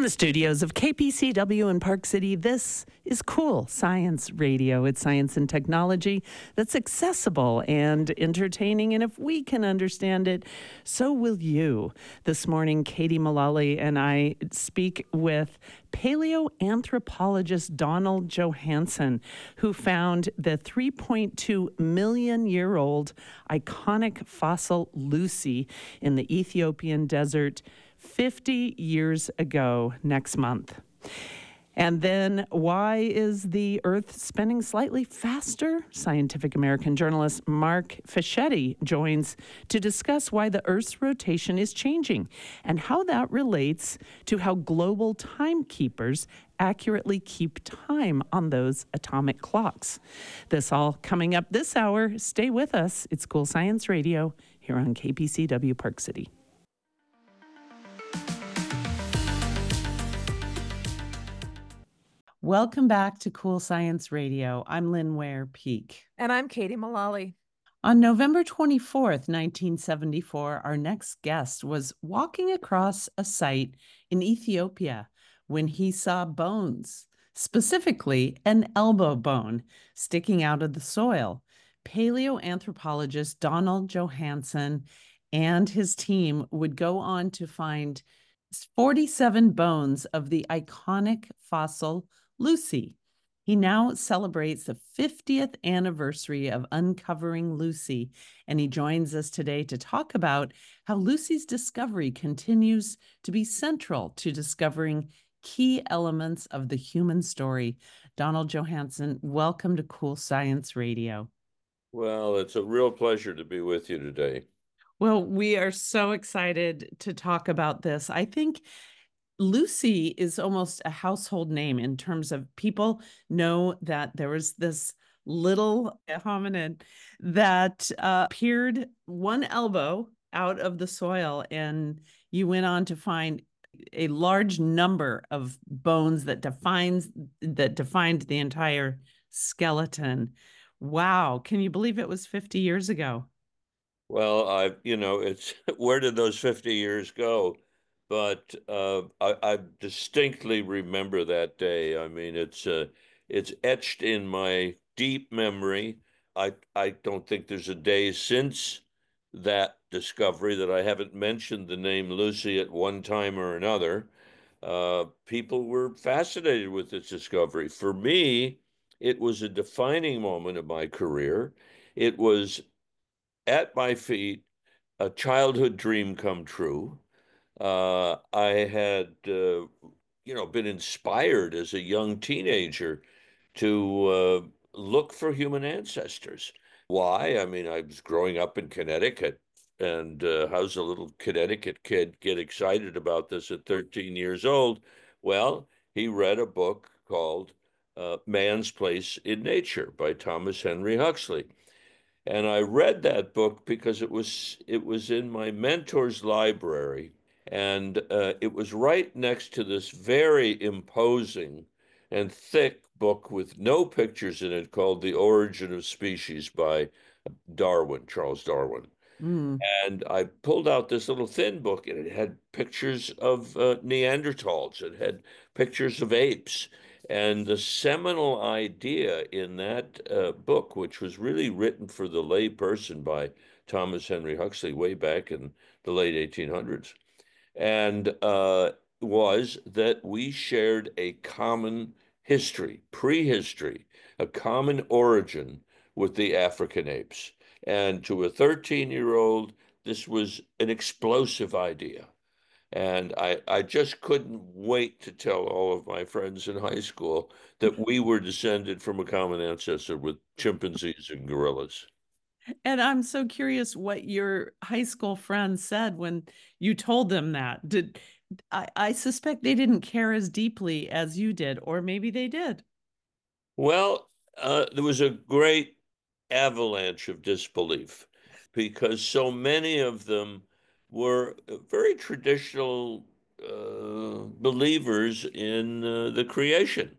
the studios of KPCW in Park City, this is Cool Science Radio. It's science and technology that's accessible and entertaining, and if we can understand it, so will you. This morning, Katie Mullally and I speak with paleoanthropologist Donald Johanson, who found the 3.2 million year old iconic fossil Lucy in the Ethiopian desert 50 years ago next month. And then, why is the Earth spinning slightly faster? Scientific American journalist Mark Fischetti joins to discuss why the Earth's rotation is changing and how that relates to how global timekeepers accurately keep time on those atomic clocks. This all coming up this hour. Stay with us. It's Cool Science Radio here on KPCW Park City. Welcome back to Cool Science Radio. I'm Lynn Ware Peak. And I'm Katie Mullally. On November 24th, 1974, our next guest was walking across a site in Ethiopia when he saw bones, specifically an elbow bone sticking out of the soil. Paleoanthropologist Donald Johanson and his team would go on to find 47 bones of the iconic fossil Lucy. He now celebrates the 50th anniversary of uncovering Lucy, and he joins us today to talk about how Lucy's discovery continues to be central to discovering key elements of the human story. Donald Johanson, welcome to Cool Science Radio. Well, it's a real pleasure to be with you today. Well, we are so excited to talk about this. I think Lucy is almost a household name in terms of people know that there was this little hominid that appeared one elbow out of the soil, and you went on to find a large number of bones that defined the entire skeleton. Wow. Can you believe it was 50 years ago? Well, it's where did those 50 years go? But I distinctly remember that day. I mean, it's etched in my deep memory. I don't think there's a day since that discovery that I haven't mentioned the name Lucy at one time or another. People were fascinated with this discovery. For me, it was a defining moment of my career. It was at my feet, a childhood dream come true. I had, been inspired as a young teenager to look for human ancestors. Why? I mean, I was growing up in Connecticut, and how's a little Connecticut kid get excited about this at 13 years old? Well, he read a book called Man's Place in Nature by Thomas Henry Huxley. And I read that book because it was in my mentor's library, and it was right next to this very imposing and thick book with no pictures in it called The Origin of Species by Darwin, Charles Darwin. Mm. And I pulled out this little thin book, and it had pictures of Neanderthals. It had pictures of apes. And the seminal idea in that book, which was really written for the lay person by Thomas Henry Huxley way back in the late 1800s, and was that we shared a common history, prehistory, a common origin with the African apes. And to a 13-year-old, this was an explosive idea. And I just couldn't wait to tell all of my friends in high school that we were descended from a common ancestor with chimpanzees and gorillas. And I'm so curious what your high school friends said when you told them that. I suspect they didn't care as deeply as you did, or maybe they did. Well, there was a great avalanche of disbelief because so many of them were very traditional believers in the creation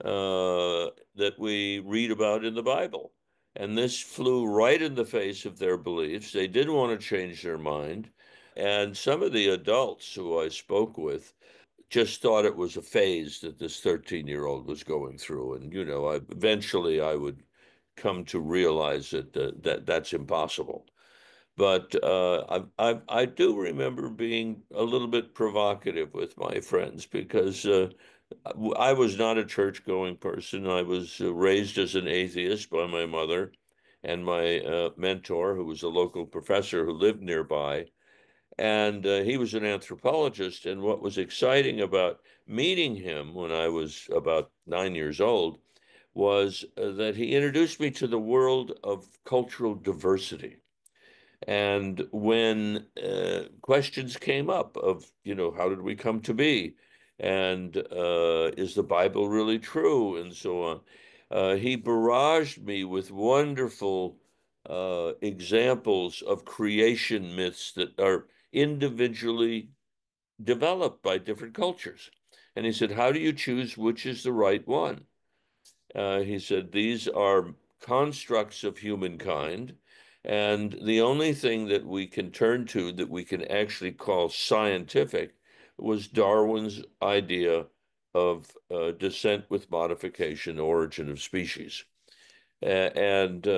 that we read about in the Bible. And this flew right in the face of their beliefs. They didn't want to change their mind. And some of the adults who I spoke with just thought it was a phase that this 13-year-old was going through. And, eventually I would come to realize that that's impossible. But I do remember being a little bit provocative with my friends because I was not a church-going person. I was raised as an atheist by my mother and my mentor, who was a local professor who lived nearby. And he was an anthropologist. And what was exciting about meeting him when I was about 9 years old was that he introduced me to the world of cultural diversity. And when questions came up of, how did we come to be? And is the Bible really true? And so on. He barraged me with wonderful examples of creation myths that are individually developed by different cultures. And he said, how do you choose which is the right one? He said, these are constructs of humankind, and the only thing that we can turn to that we can actually call scientific was Darwin's idea of descent with modification, origin of species. And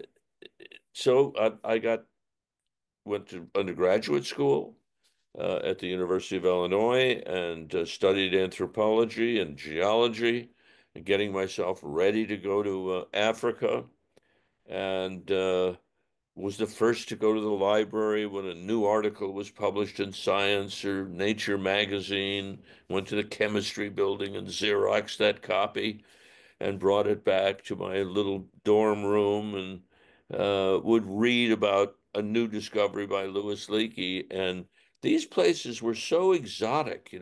so I went to undergraduate school at the University of Illinois and studied anthropology and geology, and getting myself ready to go to Africa, and was the first to go to the library when a new article was published in Science or Nature magazine, went to the chemistry building and Xeroxed that copy and brought it back to my little dorm room and would read about a new discovery by Louis Leakey. And these places were so exotic,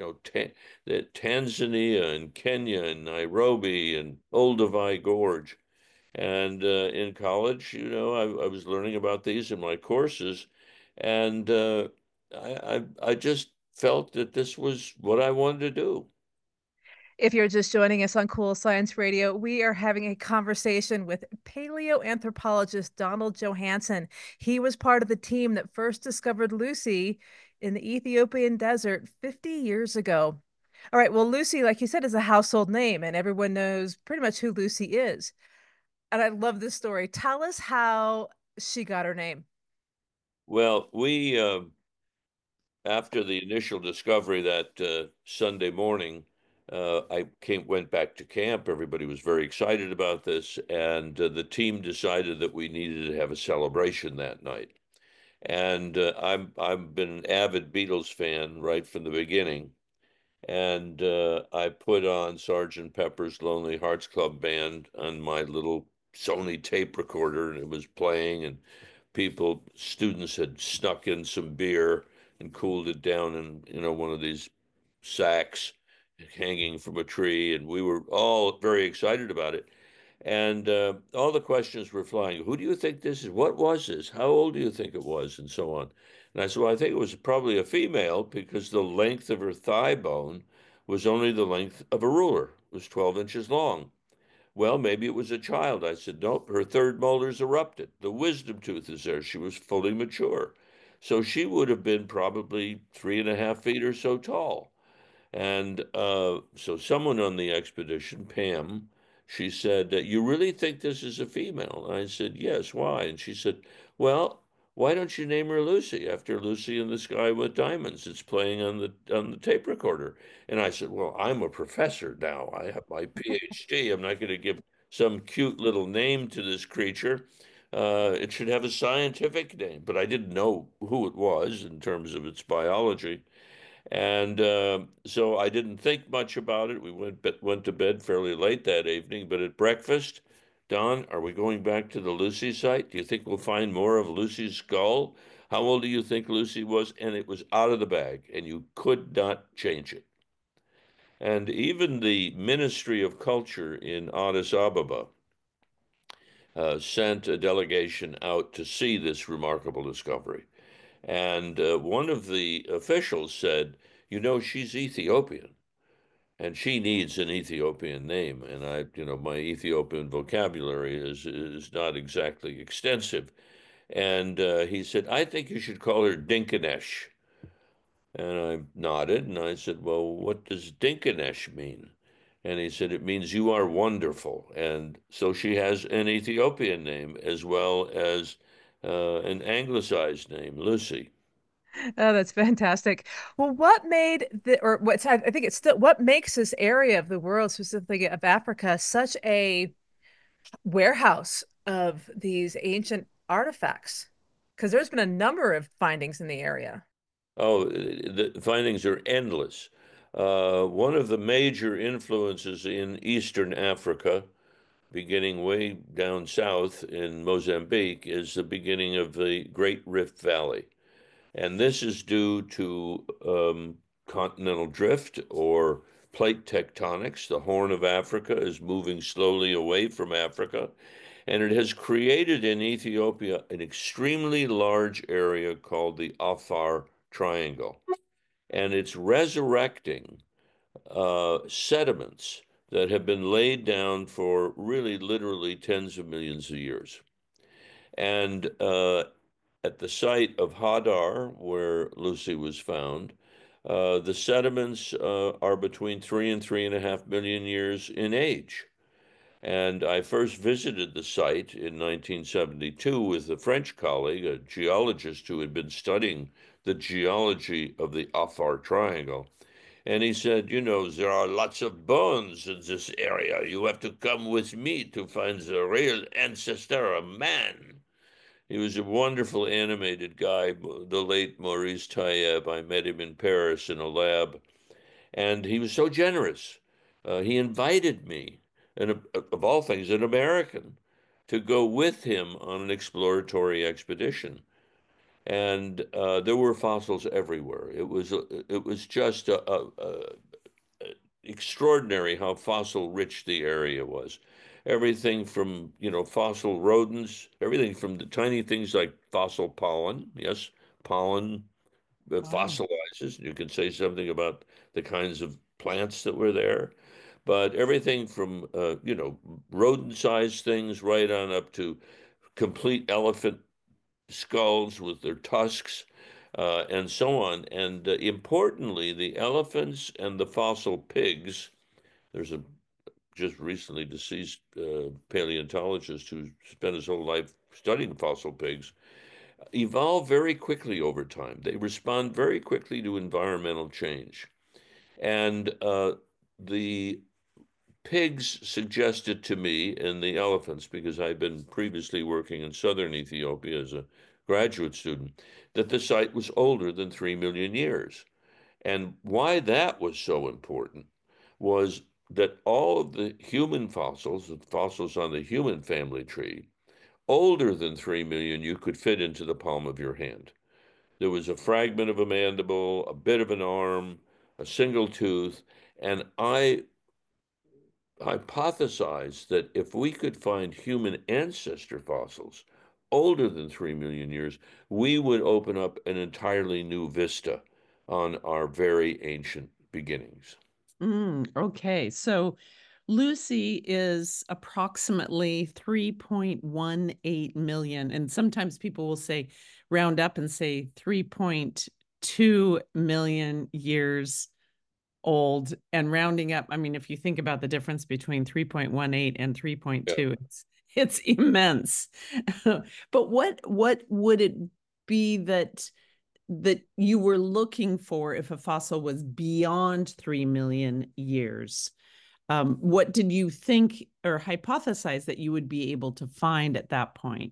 Tanzania and Kenya and Nairobi and Olduvai Gorge. And in college, I was learning about these in my courses, and I just felt that this was what I wanted to do. If you're just joining us on Cool Science Radio, we are having a conversation with paleoanthropologist Donald Johanson. He was part of the team that first discovered Lucy in the Ethiopian desert 50 years ago. All right, well, Lucy, like you said, is a household name, and everyone knows pretty much who Lucy is. And I love this story. Tell us how she got her name. Well, we after the initial discovery that Sunday morning, went back to camp. Everybody was very excited about this, and the team decided that we needed to have a celebration that night. And I've been an avid Beatles fan right from the beginning, and I put on Sergeant Pepper's Lonely Hearts Club Band on my little Sony tape recorder, and it was playing, and students had snuck in some beer and cooled it down in, one of these sacks hanging from a tree, and we were all very excited about it. And all the questions were flying. Who do you think this is? What was this? How old do you think it was? And so on. And I said, well, I think it was probably a female because the length of her thigh bone was only the length of a ruler. It was 12 inches long. Well, maybe it was a child. I said, nope, her third molar's erupted. The wisdom tooth is there. She was fully mature. So she would have been probably 3.5 feet or so tall. And so someone on the expedition, Pam, she said, you really think this is a female? And I said, yes, why? And she said, well, why don't you name her Lucy after Lucy in the Sky with Diamonds? It's playing on the tape recorder. And I said, well, I'm a professor now. I have my PhD. I'm not going to give some cute little name to this creature. It should have a scientific name, but I didn't know who it was in terms of its biology. And so I didn't think much about it. We went to bed fairly late that evening, but at breakfast, Don, are we going back to the Lucy site? Do you think we'll find more of Lucy's skull? How old do you think Lucy was? And it was out of the bag, and you could not change it. And even the Ministry of Culture in Addis Ababa sent a delegation out to see this remarkable discovery. And one of the officials said, she's Ethiopian and she needs an Ethiopian name. And my Ethiopian vocabulary is not exactly extensive. And he said, I think you should call her Dinkinesh. And I nodded and I said, well, what does Dinkinesh mean? And he said, it means you are wonderful. And so she has an Ethiopian name as well as an anglicized name, Lucy. Oh, that's fantastic. Well, what made or what's, I think it's still, what makes this area of the world, specifically of Africa, such a warehouse of these ancient artifacts? Because there's been a number of findings in the area. Oh, the findings are endless. One of the major influences in Eastern Africa, beginning way down south in Mozambique, is the beginning of the Great Rift Valley. And this is due to continental drift or plate tectonics. The Horn of Africa is moving slowly away from Africa, and it has created in Ethiopia an extremely large area called the Afar Triangle. And it's resurrecting sediments that have been laid down for really literally tens of millions of years. And at the site of Hadar, where Lucy was found, the sediments are between 3 and 3.5 million years in age. And I first visited the site in 1972 with a French colleague, a geologist who had been studying the geology of the Afar Triangle. And he said, you know, there are lots of bones in this area. You have to come with me to find the real ancestor of man. He was a wonderful animated guy, the late Maurice Tayeb. I met him in Paris in a lab, and he was so generous. He invited me, and of all things, an American, to go with him on an exploratory expedition. And there were fossils everywhere. It was just extraordinary how fossil rich the area was. Everything from, fossil rodents, everything from the tiny things like fossil pollen. Yes, pollen Wow. fossilizes. You can say something about the kinds of plants that were there. But everything from, rodent-sized things right on up to complete elephant skulls with their tusks, and so on. And importantly, the elephants and the fossil pigs. There's a just recently deceased paleontologist who spent his whole life studying fossil pigs, evolve very quickly over time. They respond very quickly to environmental change. And the pigs suggested to me, and the elephants, because I'd been previously working in southern Ethiopia as a graduate student, that the site was older than 3 million years. And why that was so important was that all of the human fossils, the fossils on the human family tree, older than 3 million, you could fit into the palm of your hand. There was a fragment of a mandible, a bit of an arm, a single tooth, and I hypothesized that if we could find human ancestor fossils older than 3 million years, we would open up an entirely new vista on our very ancient beginnings. Okay. So Lucy is approximately 3.18 million. And sometimes people will say, round up and say 3.2 million years old. And rounding up, I mean, if you think about the difference between 3.18 and Yeah. 3.2, it's immense. But what would it be that you were looking for if a fossil was beyond 3 million years? What did you think or hypothesize that you would be able to find at that point?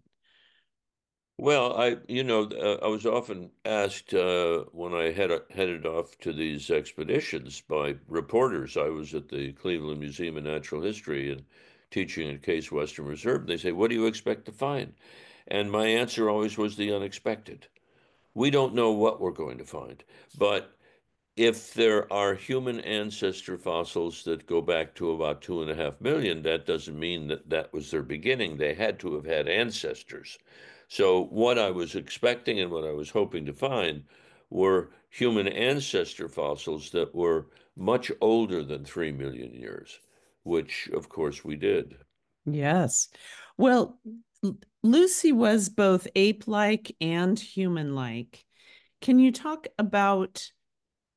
Well, I was often asked when I headed off to these expeditions by reporters. I was at the Cleveland Museum of Natural History and teaching at Case Western Reserve. They say, "What do you expect to find?" And my answer always was the unexpected. We don't know what we're going to find, but if there are human ancestor fossils that go back to about 2.5 million, that doesn't mean that that was their beginning. They had to have had ancestors. So, what I was expecting and what I was hoping to find were human ancestor fossils that were much older than 3 million years, which, of course, we did. Yes. Well, Lucy was both ape-like and human-like. Can you talk about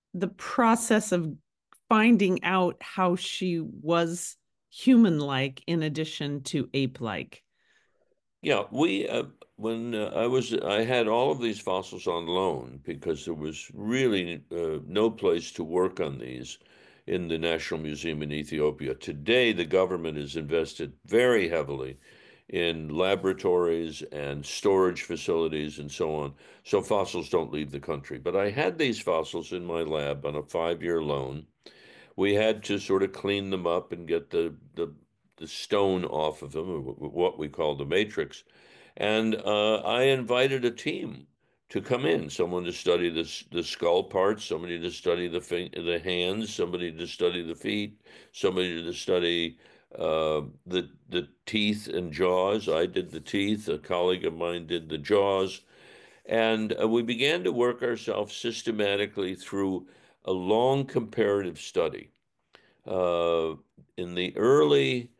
the process of finding out how she was human-like in addition to ape-like. Yeah, we when I had all of these fossils on loan because there was really no place to work on these in the National Museum in Ethiopia. Today, the government has invested very heavily in laboratories and storage facilities and so on, so fossils don't leave the country. But I had these fossils in my lab on a 5-year loan. We had to sort of clean them up and get the stone off of them, or what we call the matrix. And I invited a team to come in, someone to study the skull parts, somebody to study the hands, somebody to study the feet, somebody to study the teeth and jaws. I did the teeth, a colleague of mine did the jaws. And we began to work ourselves systematically through a long comparative study. Uh, in the early,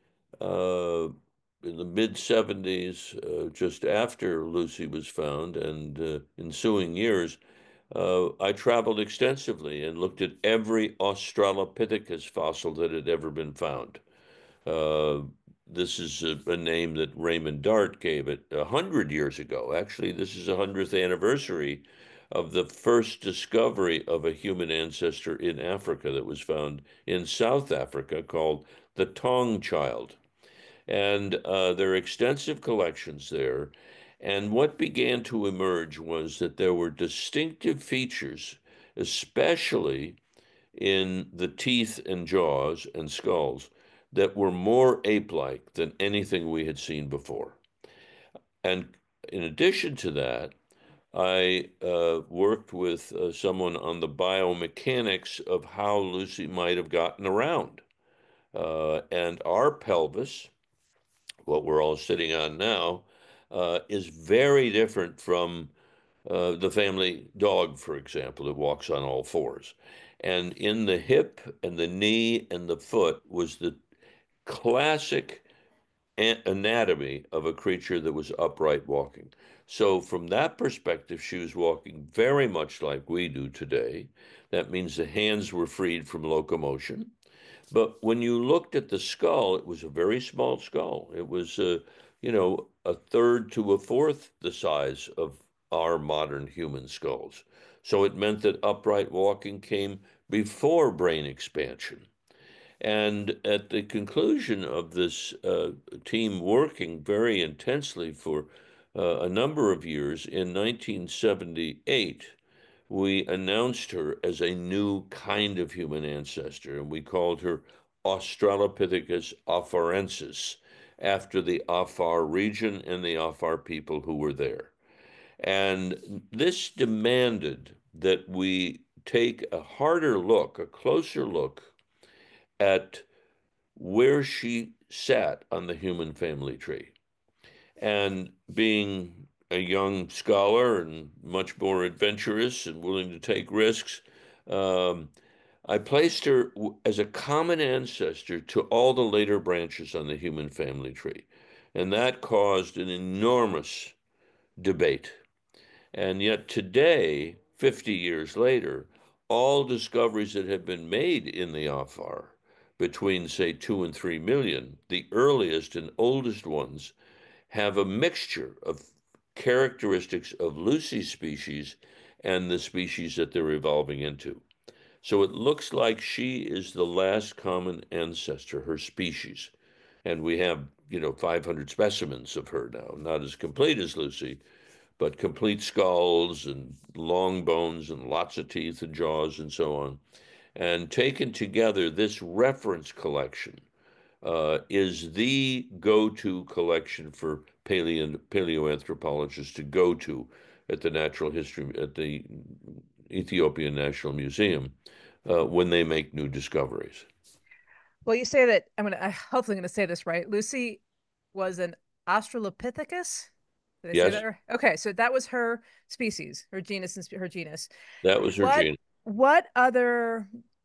in the mid 70s, just after Lucy was found, and ensuing years, I traveled extensively and looked at every Australopithecus fossil that had ever been found. Uh, this is a name that Raymond Dart gave it 100 years ago. Actually, this is a 100th anniversary of the first discovery of a human ancestor in Africa that was found in South Africa called the Tong child. And there are extensive collections there. And what began to emerge was that there were distinctive features, especially in the teeth and jaws and skulls that were more ape-like than anything we had seen before. And in addition to that, I worked with someone on the biomechanics of how Lucy might have gotten around. And our pelvis, what we're all sitting on now, is very different from the family dog, for example, that walks on all fours. And in the hip and the knee and the foot was the classic anatomy of a creature that was upright walking. So, from that perspective, she was walking very much like we do today. That means the hands were freed from locomotion. But when you looked at the skull, it was a very small skull. It was, a third to a fourth the size of our modern human skulls. So it meant that upright walking came before brain expansion. And at the conclusion of this team working very intensely for a number of years, in 1978, we announced her as a new kind of human ancestor, and we called her Australopithecus afarensis, after the Afar region and the Afar people who were there. And this demanded that we take a harder look, a closer look at where she sat on the human family tree. And being a young scholar and much more adventurous and willing to take risks, um, I placed her as a common ancestor to all the later branches on the human family tree. And that caused an enormous debate. And yet today, 50 years later, all discoveries that have been made in the Afar between, say, 2 and 3 million, the earliest and oldest ones, have a mixture of characteristics of Lucy's species and the species that they're evolving into. So it looks like she is the last common ancestor, her species. And we have, 500 specimens of her now, not as complete as Lucy, but complete skulls and long bones and lots of teeth and jaws and so on. And taken together, this reference collection is the go-to collection for paleoanthropologists to go to at the Natural History, at the Ethiopian National Museum when they make new discoveries. Well, you say that I hopefully gonna say this right. Lucy was an Australopithecus. Did I say that Yes, right? Okay, so that was her species, her genus, and her genus. that was her What gene. what other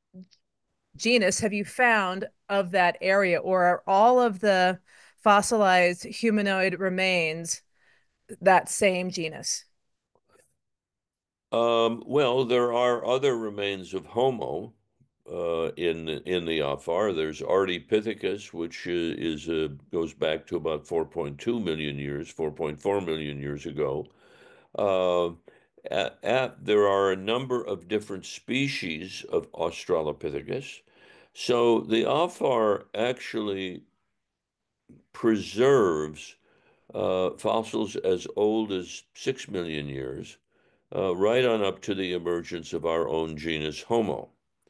genus have you found of that area, or are all of the fossilized humanoid remains that same genus? Well, there are other remains of Homo in the Afar. There's Ardipithecus, which goes back to about 4.2 million years, 4.4 million years ago. Uh, there are a number of different species of Australopithecus. So the Afar actually preserves fossils as old as 6 million years, right on up to the emergence of our own genus Homo.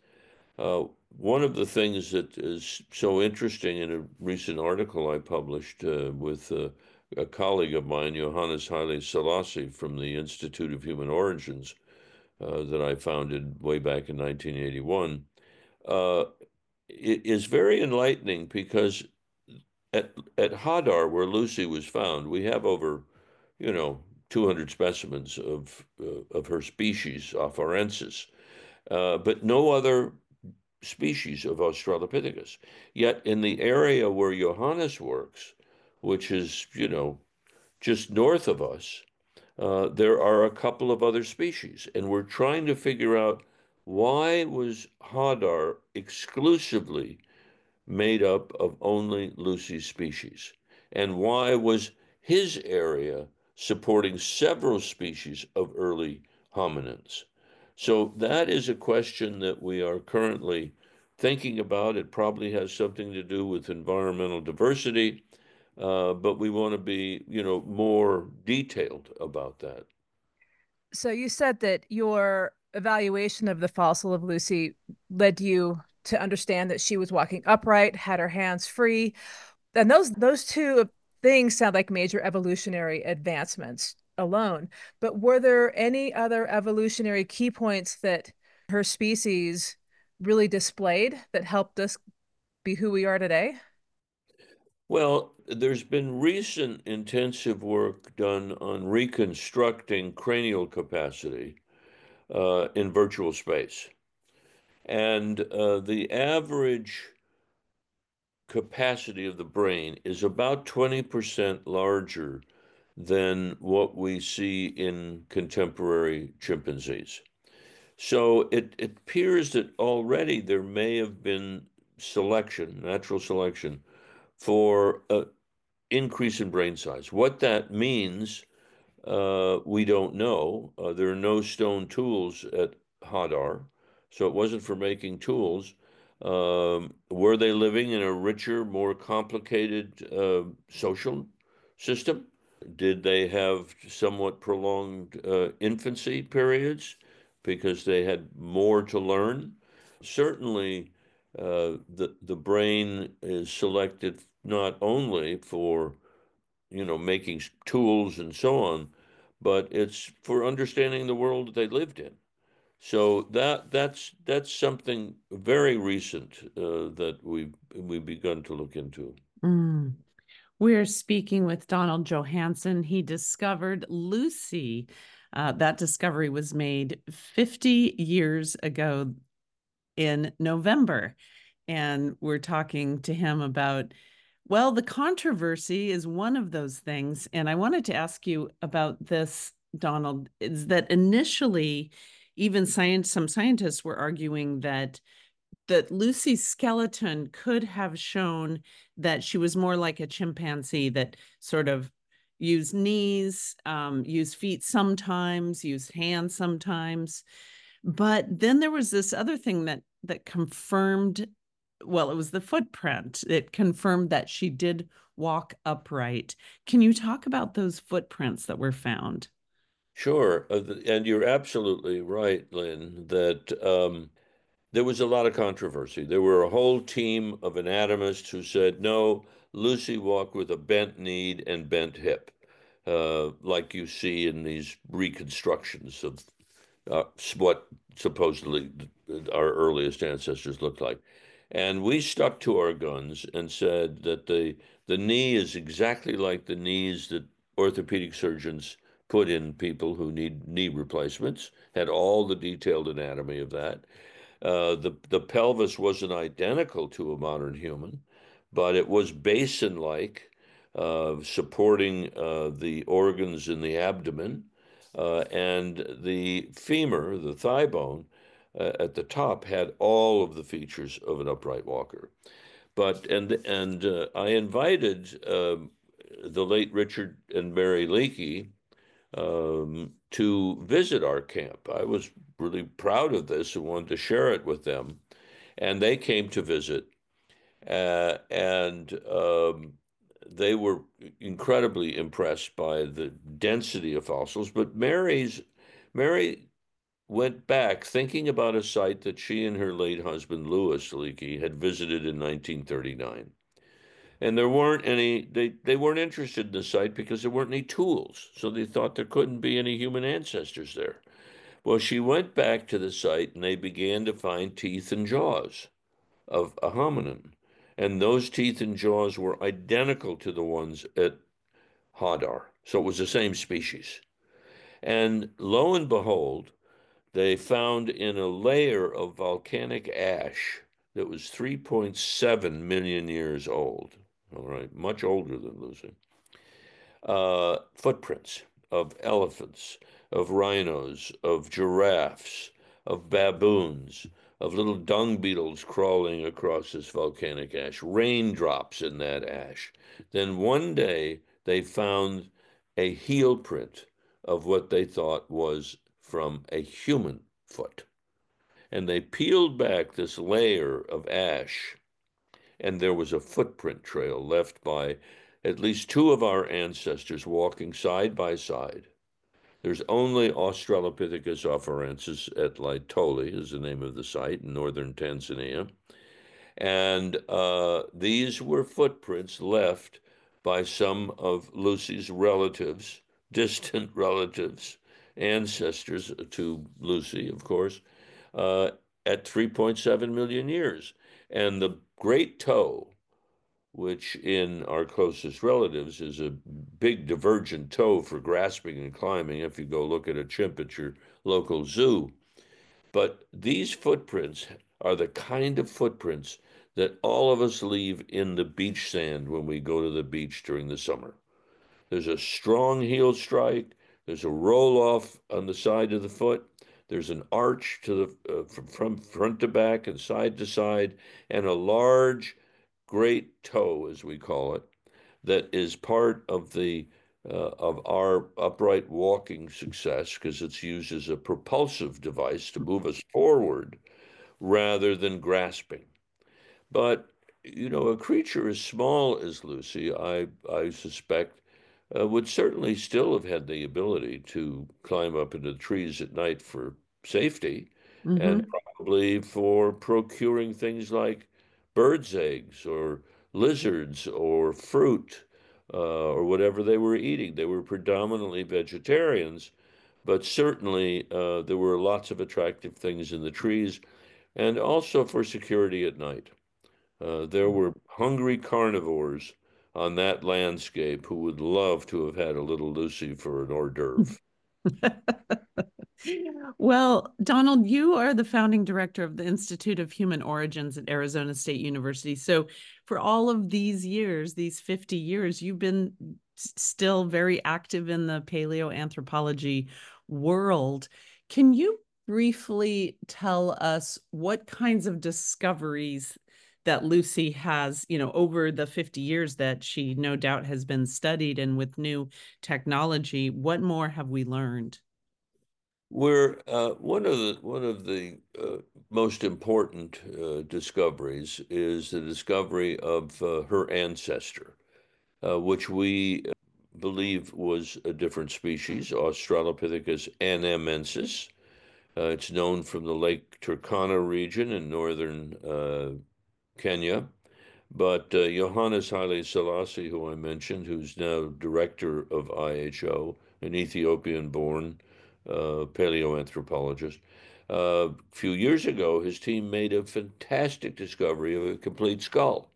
One of the things that is so interesting in a recent article I published with a colleague of mine, Johannes Haile Selassie from the Institute of Human Origins, that I founded way back in 1981, it is very enlightening because at Hadar, where Lucy was found, we have over, 200 specimens of her species, Afarensis, but no other species of Australopithecus. Yet in the area where Johannes works, which is, just north of us, there are a couple of other species, and we're trying to figure out why was Hadar exclusively made up of only Lucy's species, and why was his area supporting several species of early hominins? So that is a question that we are currently thinking about. It probably has something to do with environmental diversity, but we want to be, more detailed about that. So you said that your evaluation of the fossil of Lucy led you to understand that she was walking upright, had her hands free. And those two things sound like major evolutionary advancements alone. But were there any other evolutionary key points that her species really displayed that helped us be who we are today? Well, there's been recent intensive work done on reconstructing cranial capacity in virtual space. And the average capacity of the brain is about 20% larger than what we see in contemporary chimpanzees. So it appears that already there may have been selection, natural selection, for an increase in brain size. What that means, we don't know. There are no stone tools at Hadar, so it wasn't for making tools. Were they living in a richer, more complicated social system? Did they have somewhat prolonged infancy periods because they had more to learn? Certainly, the brain is selected not only for making tools and so on, but it's for understanding the world that they lived in. So that's something very recent that we've begun to look into. Mm. We're speaking with Donald Johanson. He discovered Lucy. That discovery was made 50 years ago in November. And we're talking to him about, well, the controversy is one of those things. And I wanted to ask you about this, Donald, is that initially, even some scientists were arguing that Lucy's skeleton could have shown that she was more like a chimpanzee that sort of used knees, used feet sometimes, used hands sometimes. But then there was this other thing that confirmed, well, it was the footprint. It confirmed that she did walk upright. Can you talk about those footprints that were found? Sure, and you're absolutely right, Lynn, that there was a lot of controversy. There were a whole team of anatomists who said, no, Lucy walked with a bent knee and bent hip, like you see in these reconstructions of what supposedly our earliest ancestors looked like. And we stuck to our guns and said that the knee is exactly like the knees that orthopedic surgeons put in people who need knee replacements, had all the detailed anatomy of that. The pelvis wasn't identical to a modern human, but it was basin-like, supporting the organs in the abdomen. And the femur, the thigh bone, at the top had all of the features of an upright walker. But and I invited the late Richard and Mary Leakey to visit our camp. I was really proud of this and wanted to share it with them, and they came to visit, and they were incredibly impressed by the density of fossils. But Mary went back thinking about a site that she and her late husband, Louis Leakey, had visited in 1939. And there weren't any, they weren't interested in the site because there weren't any tools. So they thought there couldn't be any human ancestors there. Well, she went back to the site and they began to find teeth and jaws of a hominin. And those teeth and jaws were identical to the ones at Hadar. So it was the same species. And lo and behold, they found in a layer of volcanic ash that was 3.7 million years old, all right, much older than Lucy, footprints of elephants, of rhinos, of giraffes, of baboons, of little dung beetles crawling across this volcanic ash, raindrops in that ash. Then one day they found a heel print of what they thought was from a human foot. And they peeled back this layer of ash, and there was a footprint trail left by at least two of our ancestors walking side by side. There's only Australopithecus afarensis at Laetoli, is the name of the site in northern Tanzania. And these were footprints left by some of Lucy's relatives, distant relatives, ancestors to Lucy, of course, uh, at 3.7 million years. And the great toe, which in our closest relatives is a big divergent toe for grasping and climbing if you go look at a chimp at your local zoo. But these footprints are the kind of footprints that all of us leave in the beach sand when we go to the beach during the summer. There's a strong heel strike. There's a roll off on the side of the foot. There's an arch to the from front to back and side to side, and a large, great toe, as we call it, that is part of our upright walking success because it's used as a propulsive device to move us forward rather than grasping. But a creature as small as Lucy, I suspect, would certainly still have had the ability to climb up into the trees at night for safety and Mm-hmm. probably for procuring things like birds' eggs or lizards or fruit or whatever they were eating. They were predominantly vegetarians, but certainly there were lots of attractive things in the trees and also for security at night. There were hungry carnivores on that landscape who would love to have had a little Lucy for an hors d'oeuvre. Well, Donald, you are the founding director of the Institute of Human Origins at Arizona State University. So, for all of these years, these 50 years, you've been still very active in the paleoanthropology world. Can you briefly tell us what kinds of discoveries that Lucy has, over the 50 years that she no doubt has been studied, and with new technology, what more have we learned? Where one of the most important discoveries is the discovery of her ancestor, which we believe was a different species, Australopithecus anamensis. It's known from the Lake Turkana region in northern Kenya. But Johannes Haile Selassie, who I mentioned, who's now director of IHO, an Ethiopian-born paleoanthropologist, a few years ago, his team made a fantastic discovery of a complete skull.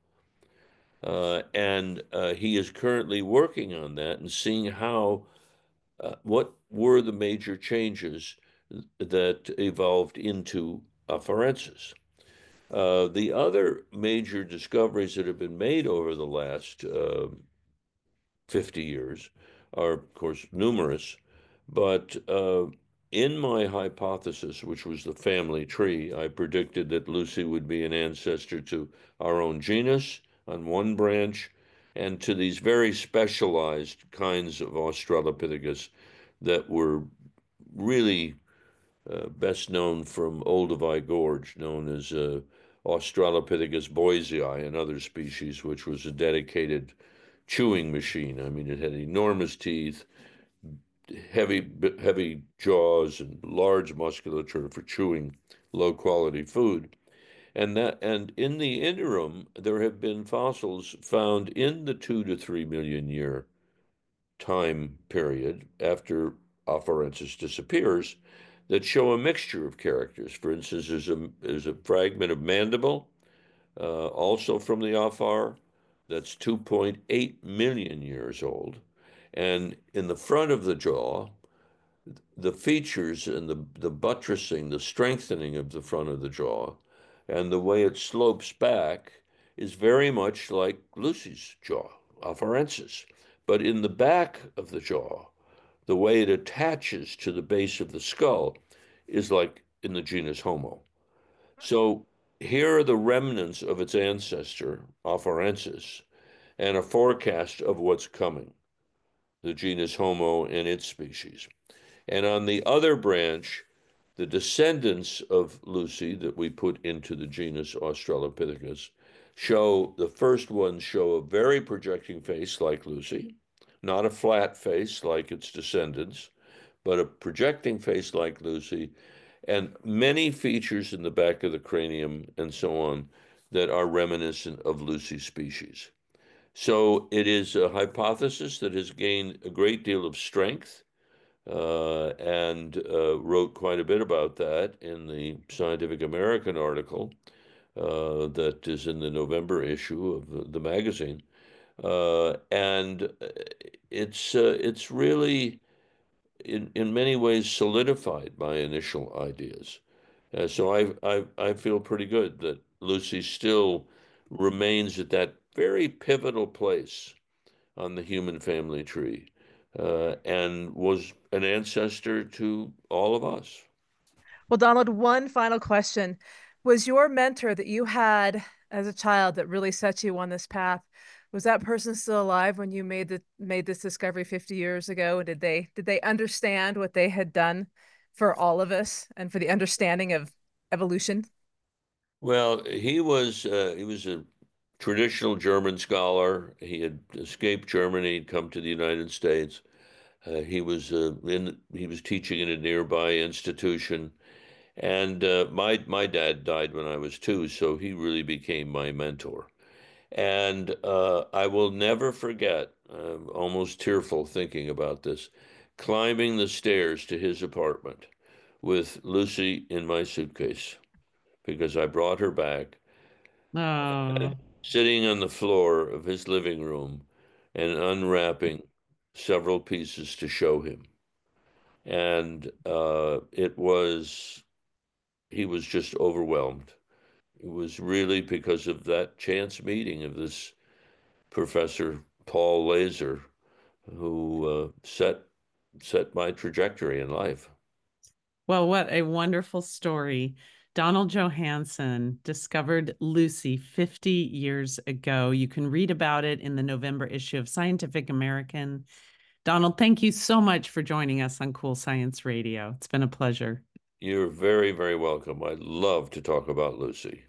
And he is currently working on that and seeing what were the major changes that evolved into afarensis. The other major discoveries that have been made over the last 50 years are, of course, numerous, But in my hypothesis, which was the family tree, I predicted that Lucy would be an ancestor to our own genus on one branch and to these very specialized kinds of Australopithecus that were really best known from Olduvai Gorge, known as Australopithecus boisei and other species, which was a dedicated chewing machine. I mean, it had enormous teeth, heavy jaws, and large musculature for chewing low quality food. And in the interim, there have been fossils found in the 2 to 3 million year time period after Afarensis disappears that show a mixture of characters. For instance, there's a fragment of mandible, also from the Afar, that's 2.8 million years old. And in the front of the jaw, the features and the buttressing, the strengthening of the front of the jaw, and the way it slopes back is very much like Lucy's jaw, Afarensis. But in the back of the jaw, the way it attaches to the base of the skull is like in the genus Homo. So here are the remnants of its ancestor, Afarensis, and a forecast of what's coming, the genus Homo and its species. And on the other branch, the descendants of Lucy that we put into the genus Australopithecus show, the first ones show a very projecting face like Lucy, not a flat face like its descendants, but a projecting face like Lucy, and many features in the back of the cranium and so on that are reminiscent of Lucy's species. So it is a hypothesis that has gained a great deal of strength and wrote quite a bit about that in the Scientific American article that is in the November issue of the magazine. And it's really in many ways solidified my initial ideas. So I feel pretty good that Lucy still remains at that very pivotal place on the human family tree, and was an ancestor to all of us. Well, Donald, one final question. Was your mentor that you had as a child that really set you on this path, was that person still alive when you made this discovery 50 years ago? Did they understand what they had done for all of us and for the understanding of evolution? Well, he was a traditional German scholar. He had escaped Germany, he'd come to the United States. He was teaching in a nearby institution, and my dad died when I was 2, so he really became my mentor. And I will never forget, I'm almost tearful thinking about this, climbing the stairs to his apartment with Lucy in my suitcase because I brought her back, Oh, and sitting on the floor of his living room and unwrapping several pieces to show him. And he was just overwhelmed. It was really because of that chance meeting of this Professor Paul Laser, who set my trajectory in life. well, what a wonderful story. Donald Johanson discovered Lucy 50 years ago. You can read about it in the November issue of Scientific American. Donald, thank you so much for joining us on Cool Science Radio. It's been a pleasure. You're very, very welcome. I'd love to talk about Lucy.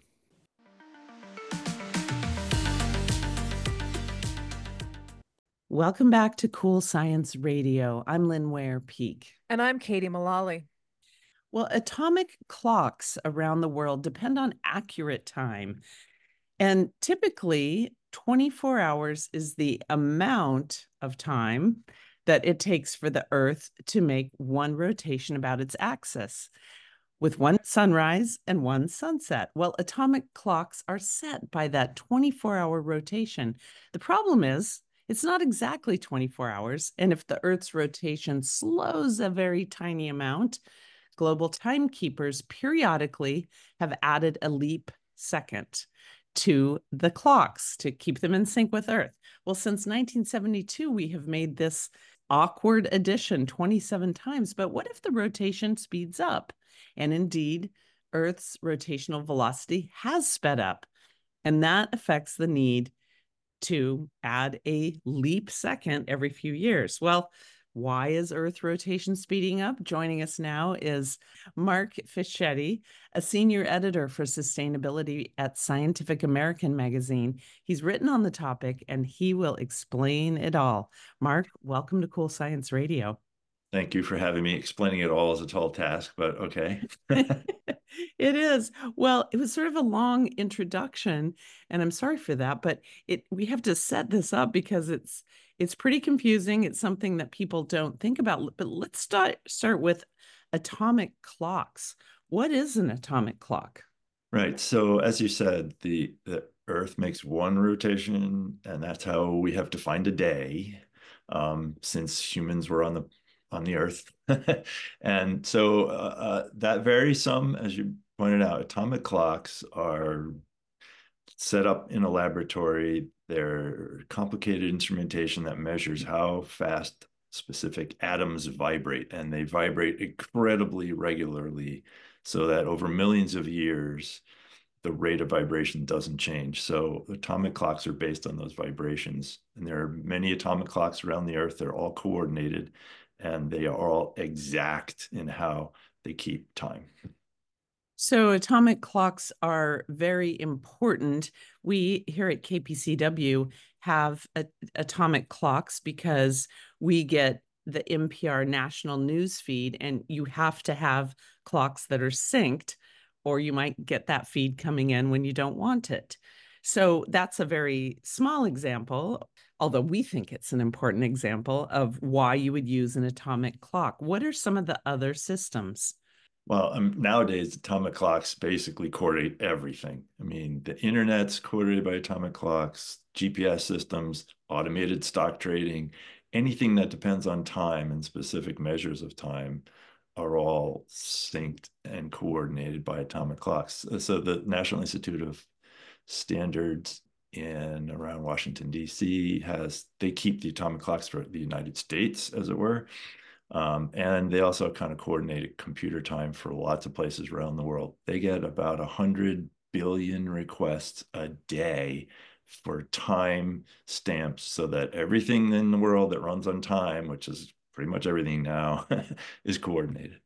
Welcome back to Cool Science Radio. I'm Lynn Ware-Peak. And I'm Katie Mullally. Well, atomic clocks around the world depend on accurate time. And typically, 24 hours is the amount of time that it takes for the Earth to make one rotation about its axis, with one sunrise and one sunset. Well, atomic clocks are set by that 24-hour rotation. The problem is, it's not exactly 24 hours. And if the Earth's rotation slows a very tiny amount, global timekeepers periodically have added a leap second to the clocks to keep them in sync with Earth. Well, since 1972, we have made this awkward addition 27 times. But what if the rotation speeds up? And indeed, Earth's rotational velocity has sped up, and that affects the need to add a leap second every few years. Well, why is Earth rotation speeding up? Joining us now is Mark Fischetti, a senior editor for sustainability at Scientific American magazine. He's written on the topic and he will explain it all. Mark, welcome to Cool Science Radio. Thank you for having me. Explaining it all is a tall task, but okay. It is. Well, it was sort of a long introduction, and I'm sorry for that, but we have to set this up because it's pretty confusing. It's something that people don't think about. But let's start with atomic clocks. What is an atomic clock? Right. So as you said, the Earth makes one rotation, and that's how we have defined a day, since humans were on the Earth. And so that varies some, as you pointed out. Atomic clocks are set up in a laboratory. They're complicated instrumentation that measures how fast specific atoms vibrate, and they vibrate incredibly regularly so that over millions of years, the rate of vibration doesn't change. So atomic clocks are based on those vibrations. And there are many atomic clocks around the Earth. They're all coordinated, and they are all exact in how they keep time. So atomic clocks are very important. We here at KPCW have atomic clocks because we get the NPR national news feed, and you have to have clocks that are synced, or you might get that feed coming in when you don't want it. So that's a very small example, although we think it's an important example of why you would use an atomic clock. What are some of the other systems? Well, nowadays, atomic clocks basically coordinate everything. I mean, the internet's coordinated by atomic clocks, GPS systems, automated stock trading, anything that depends on time and specific measures of time are all synced and coordinated by atomic clocks. So the National Institute of Standards in around Washington, D.C. they keep the atomic clocks for the United States, as it were. And they also kind of coordinated computer time for lots of places around the world. They get about 100 billion requests a day for time stamps so that everything in the world that runs on time, which is pretty much everything now, is coordinated.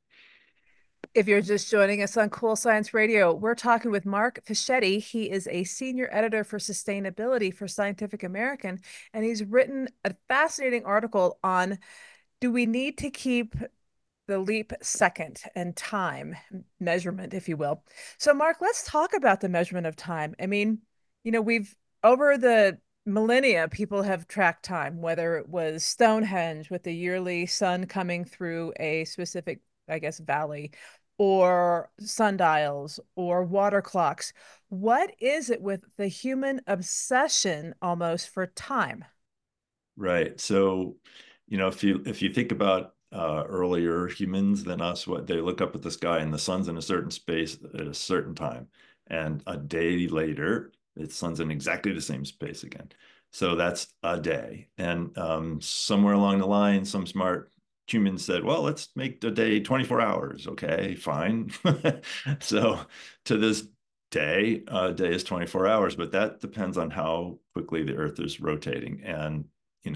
If you're just joining us on Cool Science Radio, we're talking with Mark Fischetti. He is a senior editor for sustainability for Scientific American, and he's written a fascinating article on, do we need to keep the leap second and time measurement, if you will? So, Mark, let's talk about the measurement of time. I mean, we've over the millennia, people have tracked time, whether it was Stonehenge with the yearly sun coming through a specific, I guess, valley, or sundials or water clocks. What is it with the human obsession almost for time? Right. So, if you think about earlier humans than us, what they look up at the sky and the sun's in a certain space at a certain time, and a day later, the sun's in exactly the same space again. So that's a day. And somewhere along the line, some smart humans said, well, let's make the day 24 hours. Okay, fine. So to this day, a day is 24 hours, but that depends on how quickly the Earth is rotating. And,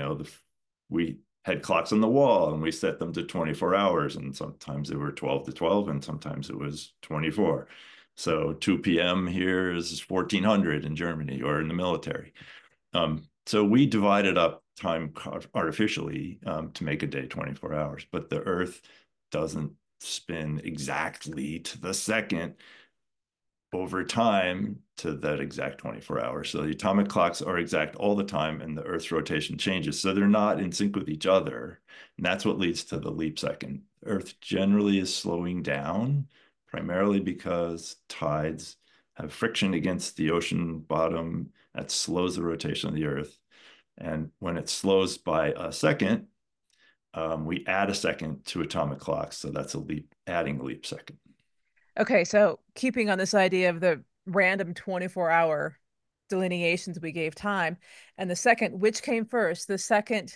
we had clocks on the wall and we set them to 24 hours. And sometimes they were 12 to 12 and sometimes it was 24. So 2 p.m. here is 1400 in Germany or in the military. So we divided up time artificially to make a day 24 hours, but the Earth doesn't spin exactly to the second over time to that exact 24 hours. So the atomic clocks are exact all the time and the Earth's rotation changes. So they're not in sync with each other. And that's what leads to the leap second. Earth generally is slowing down, primarily because tides have friction against the ocean bottom that slows the rotation of the Earth. And when it slows by a second, we add a second to atomic clocks. So that's adding a leap second. Okay, so keeping on this idea of the random 24-hour delineations we gave time, and the second, which came first, the second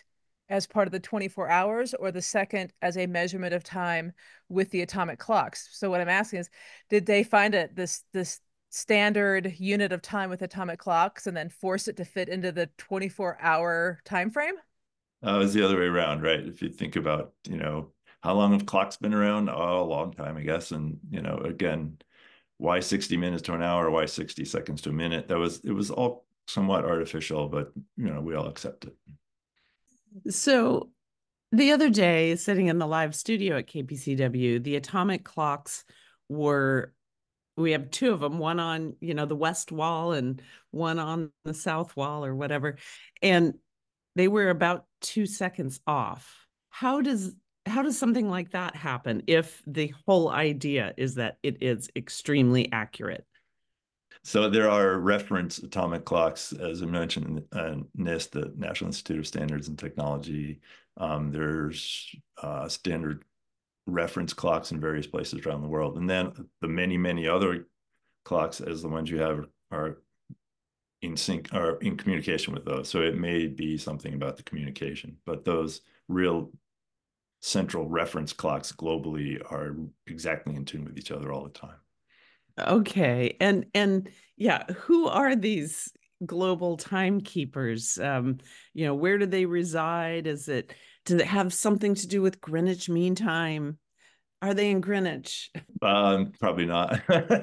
as part of the 24 hours, or the second as a measurement of time with the atomic clocks? So what I'm asking is, did they find this standard unit of time with atomic clocks and then force it to fit into the 24-hour time frame? It was the other way around, right? If you think about, how long have clocks been around? Oh, a long time, I guess. And, again, why 60 minutes to an hour? Why 60 seconds to a minute? It was all somewhat artificial, but, we all accept it. So the other day, sitting in the live studio at KPCW, the atomic clocks we have two of them, one on, the west wall and one on the south wall or whatever. And they were about 2 seconds off. How does something like that happen if the whole idea is that it is extremely accurate? So there are reference atomic clocks, as I mentioned, in NIST, the National Institute of Standards and Technology. There's standard reference clocks in various places around the world. And then the many, many other clocks, as the ones you have, are in sync or in communication with those. So it may be something about the communication, but those real central reference clocks globally are exactly in tune with each other all the time. Okay. And yeah, who are these global timekeepers? Where do they reside? Does it have something to do with Greenwich Mean Time? Are they in Greenwich? Probably not.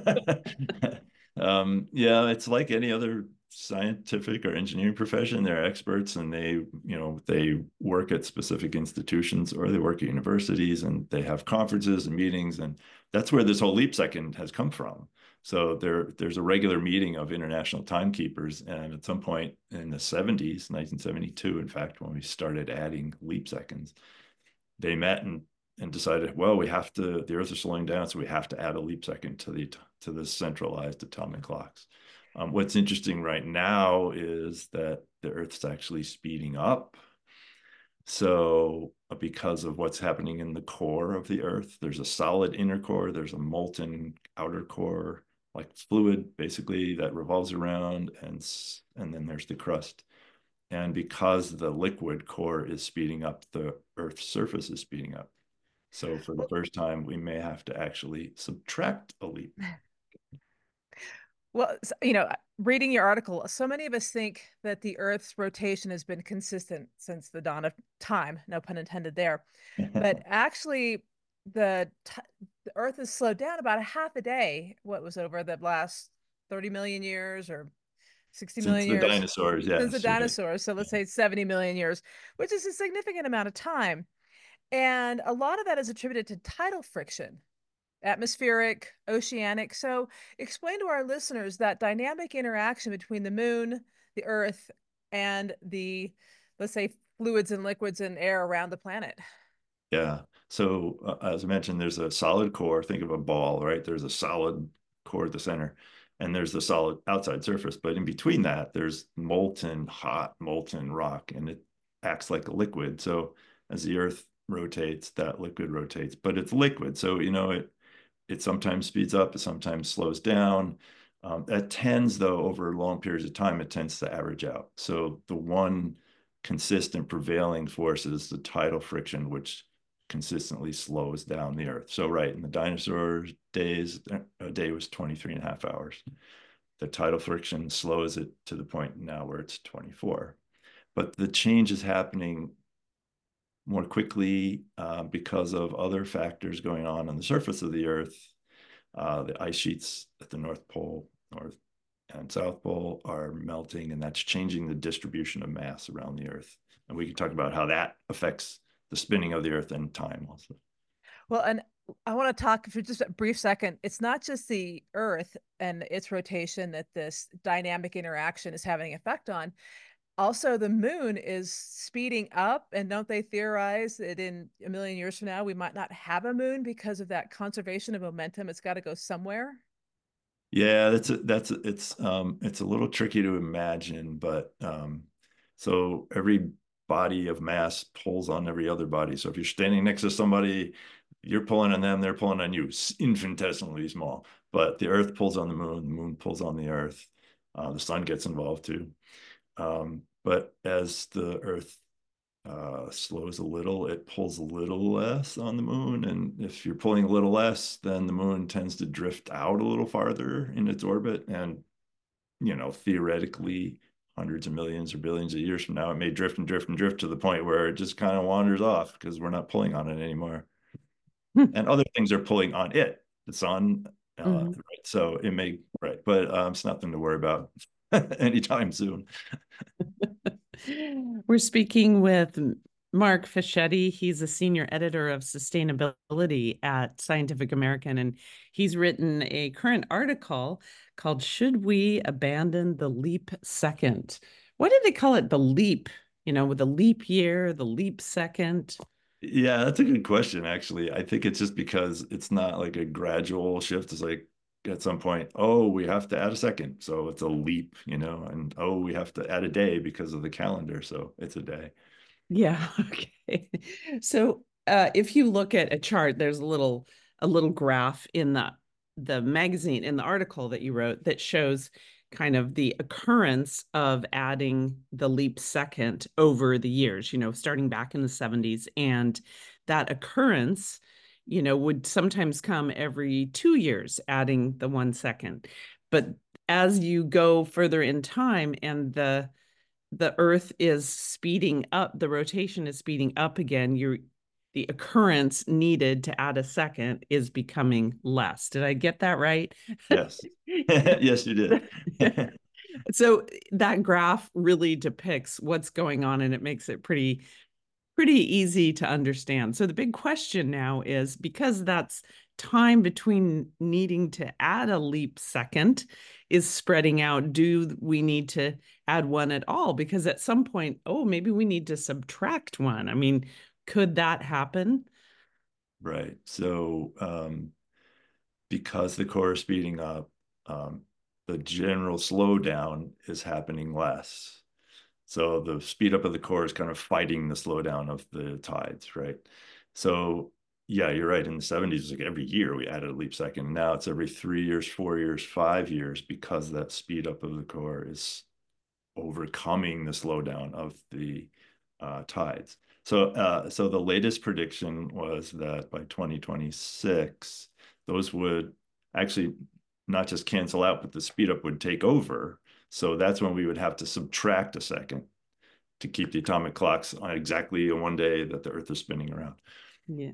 Yeah, it's like any other scientific or engineering profession. They're experts, and they work at specific institutions, or they work at universities, and they have conferences and meetings, and that's where this whole leap second has come from. So there's a regular meeting of international timekeepers, and at some point in the 70s, 1972, in fact, when we started adding leap seconds, they met and decided, well, the Earth is slowing down, so we have to add a leap second to the centralized atomic clocks. What's interesting right now is that the Earth's actually speeding up. So because of what's happening in the core of the Earth, there's a solid inner core, there's a molten outer core, like fluid, basically, that revolves around, and then there's the crust. And because the liquid core is speeding up, the Earth's surface is speeding up. So for the first time, we may have to actually subtract a leap. Well, reading your article, so many of us think that the Earth's rotation has been consistent since the dawn of time, no pun intended there. But actually, the Earth has slowed down about a half a day. What was over the last 30 million years or 60 million Since the years? dinosaurs, yes. Since the dinosaurs. So let's say 70 million years, which is a significant amount of time. And a lot of that is attributed to tidal friction, atmospheric, oceanic. So explain to our listeners that dynamic interaction between the moon, the Earth, and let's say, fluids and liquids and air around the planet. Yeah. So as I mentioned, there's a solid core. Think of a ball, right? There's a solid core at the center, and there's the solid outside surface. But in between that, there's hot molten rock, and it acts like a liquid. So as the Earth rotates, that liquid rotates, but it's liquid. So, it sometimes speeds up, it sometimes slows down. That tends, though, over long periods of time, it tends to average out. So the one consistent prevailing force is the tidal friction, which consistently slows down the Earth. So right, in the dinosaur days, a day was 23 and a half hours. The tidal friction slows it to the point now where it's 24. But the change is happening more quickly because of other factors going on the surface of the Earth. The ice sheets at the North Pole, North and South Pole, are melting, and that's changing the distribution of mass around the Earth. And we can talk about how that affects the spinning of the Earth and time also. Well, and I want to talk for just a brief second. It's not just the Earth and its rotation that this dynamic interaction is having an effect on. Also, the moon is speeding up, and don't they theorize that in a million years from now we might not have a moon because of that conservation of momentum? It's got to go somewhere. Yeah, it's a little tricky to imagine, but so every body of mass pulls on every other body. So if you're standing next to somebody, you're pulling on them, they're pulling on you, infinitesimally small. But the Earth pulls on the moon pulls on the Earth. The sun gets involved too. But as the Earth slows a little, it pulls a little less on the moon. And if you're pulling a little less, then the moon tends to drift out a little farther in its orbit. And, theoretically, hundreds of millions or billions of years from now, it may drift and drift and drift to the point where it just kind of wanders off because we're not pulling on it anymore. And other things are pulling on it, the sun. Right? So it may, right. But it's nothing to worry about anytime soon. We're speaking with Mark Fischetti. He's a senior editor of sustainability at Scientific American, and he's written a current article called "Should We Abandon the Leap Second?" Why did they call it the leap? With the leap year, the leap second. Yeah, that's a good question, actually. I think it's just because it's not like a gradual shift. It's like at some point, oh, we have to add a second. So it's a leap, and oh, we have to add a day because of the calendar. So it's a day. Yeah. Okay. So if you look at a chart, there's a little graph in the magazine, in the article that you wrote, that shows kind of the occurrence of adding the leap second over the years, starting back in the 70s. And that occurrence, would sometimes come every 2 years, adding the 1 second. But as you go further in time and the Earth is speeding up, the rotation is speeding up again, the occurrence needed to add a second is becoming less. Did I get that right? Yes. Yes, you did. So that graph really depicts what's going on, and it makes it pretty easy to understand. So the big question now is, because that's time between needing to add a leap second is spreading out, do we need to add one at all? Because at some point, maybe we need to subtract one. I mean, could that happen? Right. So because the core is speeding up, the general slowdown is happening less. So the speed up of the core is kind of fighting the slowdown of the tides, right? So yeah, you're right. In the 70s, it's like every year we added a leap second. Now it's every 3 years, 4 years, 5 years, because that speed up of the core is overcoming the slowdown of the tides. So the latest prediction was that by 2026, those would actually not just cancel out, but the speed up would take over. So that's when we would have to subtract a second to keep the atomic clocks on exactly one day that the Earth is spinning around. Yeah.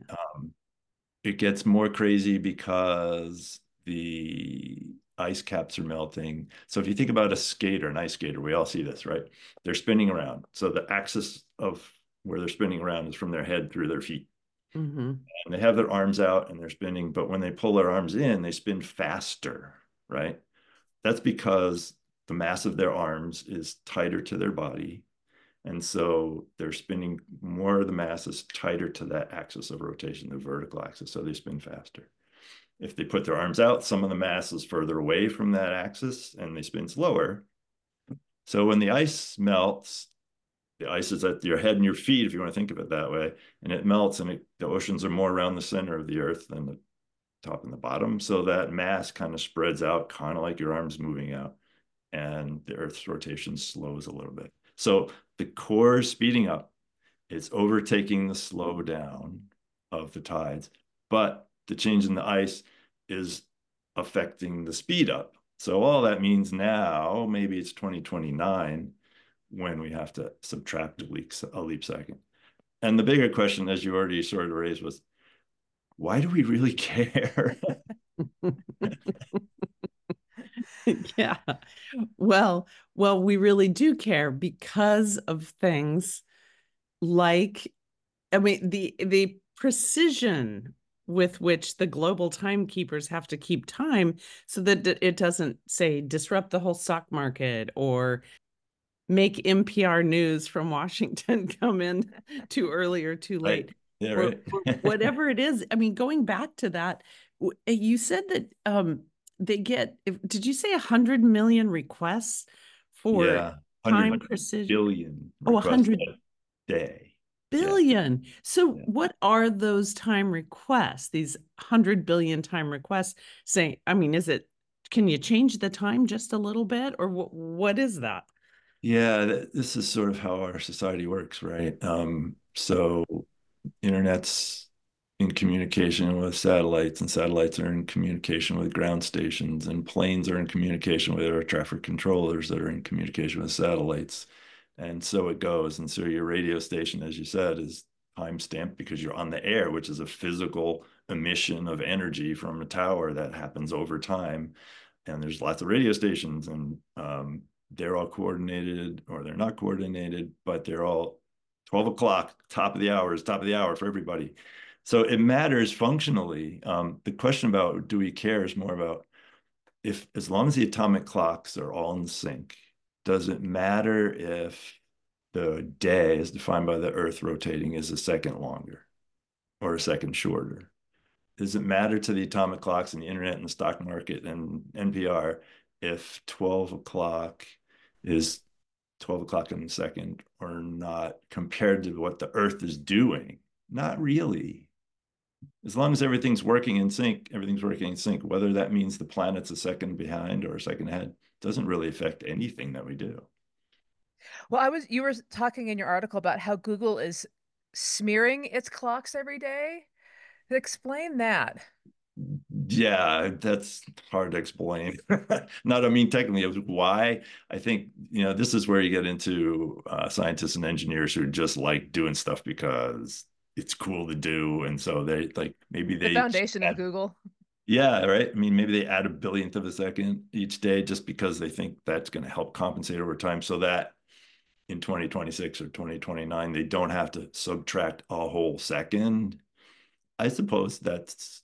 It gets more crazy because the ice caps are melting. So if you think about an ice skater, we all see this, right? They're spinning around. So the axis of where they're spinning around is from their head through their feet. And they have their arms out and they're spinning, but when they pull their arms in, they spin faster, right? That's because the mass of their arms is tighter to their body. And so they're spinning, more of the mass is tighter to that axis of rotation, the vertical axis, so they spin faster. If they put their arms out, some of the mass is further away from that axis and they spin slower. So when the ice melts, the ice is at your head and your feet, if you want to think of it that way, and it melts, and the oceans are more around the center of the Earth than the top and the bottom. So that mass kind of spreads out, kind of like your arms moving out, and the Earth's rotation slows a little bit. So the core is speeding up. It's overtaking the slowdown of the tides, but the change in the ice is affecting the speed up. So all that means now, maybe it's 2029 when we have to subtract a leap second. And the bigger question, as you already sort of raised, was, why do we really care? Yeah. Well, we really do care because of things like, I mean, the precision with which the global timekeepers have to keep time so that it doesn't, say, disrupt the whole stock market or make NPR news from Washington come in too early or too late. Right. Yeah, right. Or whatever it is. I mean, going back to that, you said that they get, did you say 100 million requests for time precision? Billion requests 100 a day. Billion. Yeah. So what are those time requests, these 100 billion time requests saying? I mean, can you change the time just a little bit, or what is that? Yeah, this is sort of how our society works, right? So internet's in communication with satellites, and satellites are in communication with ground stations, and planes are in communication with air traffic controllers that are in communication with satellites. And so it goes. And so your radio station, as you said, is time stamped because you're on the air, which is a physical emission of energy from a tower that happens over time. And there's lots of radio stations, and they're all coordinated, or they're not coordinated, but they're all 12 o'clock, top of the hour is top of the hour for everybody. So it matters functionally. The question about do we care is more about if, as long as the atomic clocks are all in sync, does it matter if the day as defined by the Earth rotating is a second longer or a second shorter? Does it matter to the atomic clocks and the internet and the stock market and NPR if 12 o'clock is 12 o'clock in the second or not compared to what the Earth is doing? Not really. As long as everything's working in sync, everything's working in sync. Whether that means the planet's a second behind or a second ahead doesn't really affect anything that we do. Well, you were talking in your article about how Google is smearing its clocks every day. Explain that. Yeah, that's hard to explain. Not, I mean, technically, why? I think, this is where you get into scientists and engineers who just like doing stuff because it's cool to do. And so they like, maybe The they foundation of Google. Yeah, right. I mean, maybe they add a billionth of a second each day just because they think that's going to help compensate over time so that in 2026 or 2029, they don't have to subtract a whole second. I suppose that's,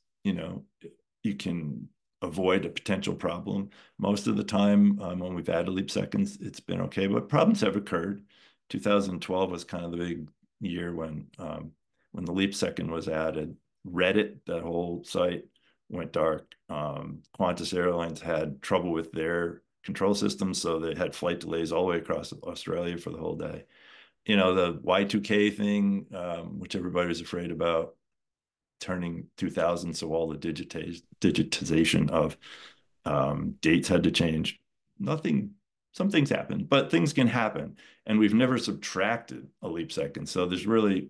you can avoid a potential problem. Most of the time, when we've added leap seconds, it's been okay, but problems have occurred. 2012 was kind of the big year when the leap second was added. Reddit, that whole site, went dark. Qantas Airlines had trouble with their control system, so they had flight delays all the way across Australia for the whole day. The Y2K thing, which everybody was afraid about, turning 2000, so all the digitization of dates had to change. Some things happened, but things can happen, and we've never subtracted a leap second. So there's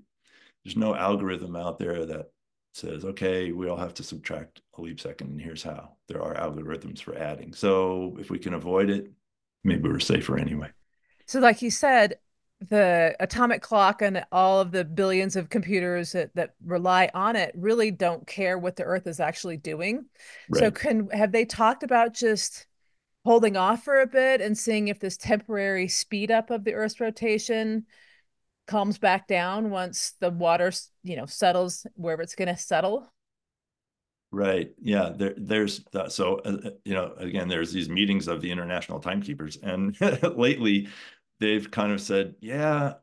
no algorithm out there that says, okay, we all have to subtract a leap second, and here's how. There are algorithms for adding. So if we can avoid it, maybe we're safer anyway. So, like you said, the atomic clock and all of the billions of computers that rely on it really don't care what the Earth is actually doing. So, Right. have they talked about just holding off for a bit and seeing if this temporary speed up of the Earth's rotation calms back down once the water, settles wherever it's going to settle? Right. Yeah. There's so again, there's these meetings of the international timekeepers, and lately they've kind of said, yeah,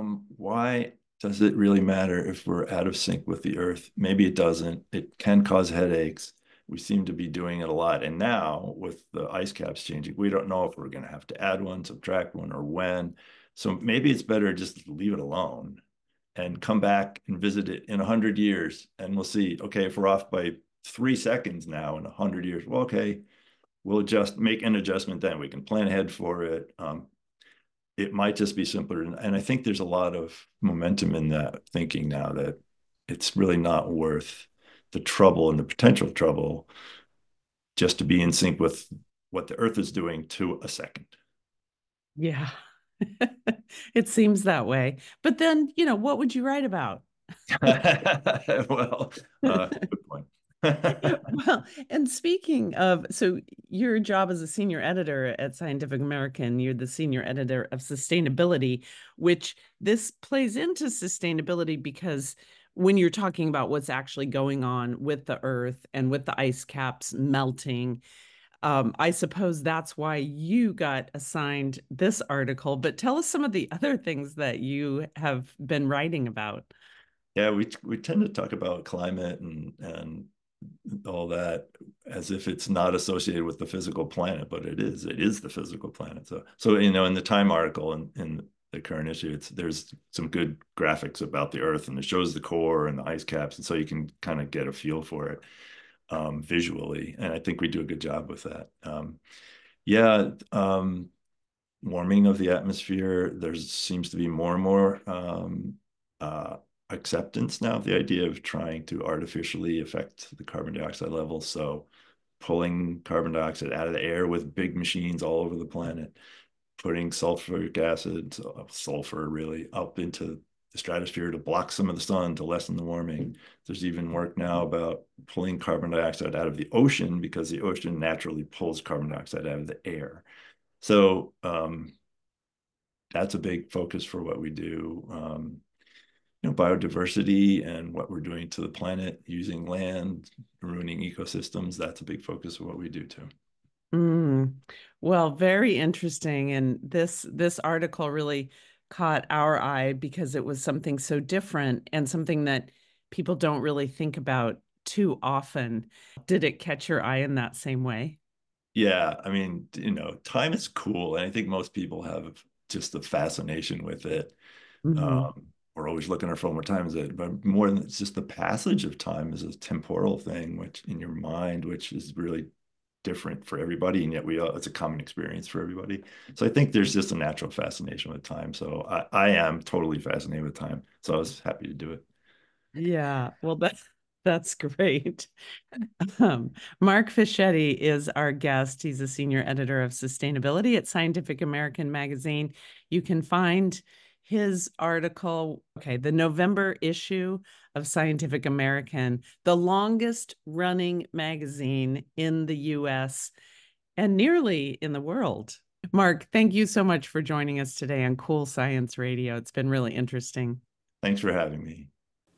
why does it really matter if we're out of sync with the Earth? Maybe it doesn't. It can cause headaches. We seem to be doing it a lot. And now with the ice caps changing, we don't know if we're going to have to add one, subtract one, or when. So maybe it's better just to leave it alone and come back and visit it in 100 years. And we'll see, okay, if we're off by 3 seconds now in 100 years, well, okay, we'll just make an adjustment then. We can plan ahead for it. It might just be simpler. And I think there's a lot of momentum in that thinking now that it's really not worth the trouble and the potential trouble just to be in sync with what the Earth is doing to a second. Yeah, it seems that way. But then, what would you write about? Well, good point. Well, and speaking of, so your job as a senior editor at Scientific American, you're the senior editor of sustainability, which this plays into sustainability because when you're talking about what's actually going on with the Earth and with the ice caps melting, I suppose that's why you got assigned this article. But tell us some of the other things that you have been writing about. Yeah, we tend to talk about climate and all that as if it's not associated with the physical planet, but it is. It is the physical planet. So in the Time article in the current issue, there's some good graphics about the Earth, and it shows the core and the ice caps, and so you can kind of get a feel for it visually. And I think we do a good job with that. Yeah. warming of the atmosphere. There seems to be more and more acceptance now of the idea of trying to artificially affect the carbon dioxide level. So pulling carbon dioxide out of the air with big machines all over the planet, putting sulfuric acid, sulfur really, up into the stratosphere to block some of the sun to lessen the warming. There's even work now about pulling carbon dioxide out of the ocean because the ocean naturally pulls carbon dioxide out of the air. So that's a big focus for what we do. Biodiversity and what we're doing to the planet, using land, ruining ecosystems, that's a big focus of what we do too. Well, very interesting. And this article really caught our eye because it was something so different and something that people don't really think about too often. Did it catch your eye in that same way? Yeah, I mean, time is cool, and I think most people have just a fascination with it. We're always looking at our phone, what time is it? But more than it's just the passage of time is a temporal thing, which in your mind, which is really different for everybody, and yet it's a common experience for everybody. So I think there's just a natural fascination with time. So I am totally fascinated with time. So I was happy to do it. Yeah, well, that's great. Mark Fischetti is our guest. He's a senior editor of sustainability at Scientific American magazine. You can find his article, the November issue of Scientific American, the longest running magazine in the US and nearly in the world. Mark, thank you so much for joining us today on Cool Science Radio. It's been really interesting. Thanks for having me.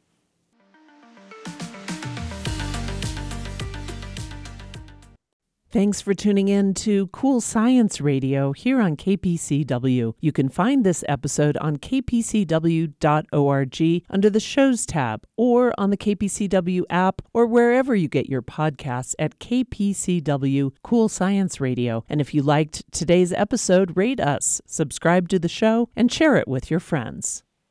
Thanks for tuning in to Cool Science Radio here on KPCW. You can find this episode on kpcw.org under the Shows tab or on the KPCW app or wherever you get your podcasts at KPCW Cool Science Radio. And if you liked today's episode, rate us, subscribe to the show, and share it with your friends.